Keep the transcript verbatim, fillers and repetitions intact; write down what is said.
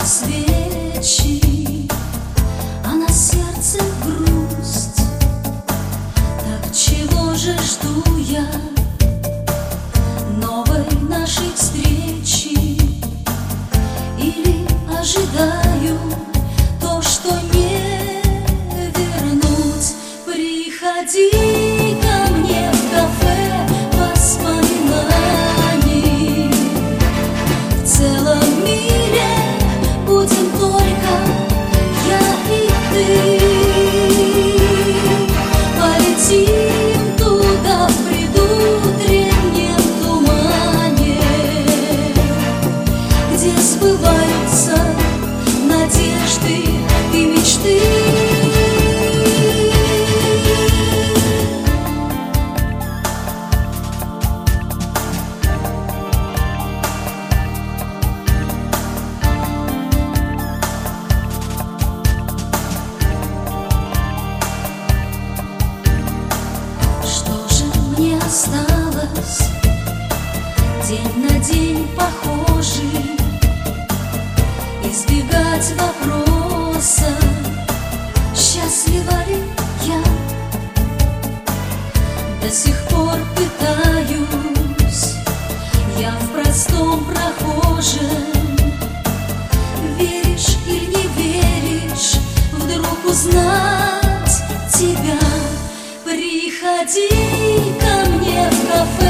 свечи, а на сердце грусть. Так чего же жду я новой нашей встречи? Или ожидаю то, что не вернуть? Приходи ко мне в кафе воспоминаний. В целом мире будем только я и ты. Полетим туда в предутреннем тумане, где сбываются надежды и мечты. Осталось день на день похожий, избегать вопроса, счастлива ли я. До сих пор пытаюсь я в простом прохожем. Веришь или не веришь, вдруг узнать тебя? Приходи ко мне в кафе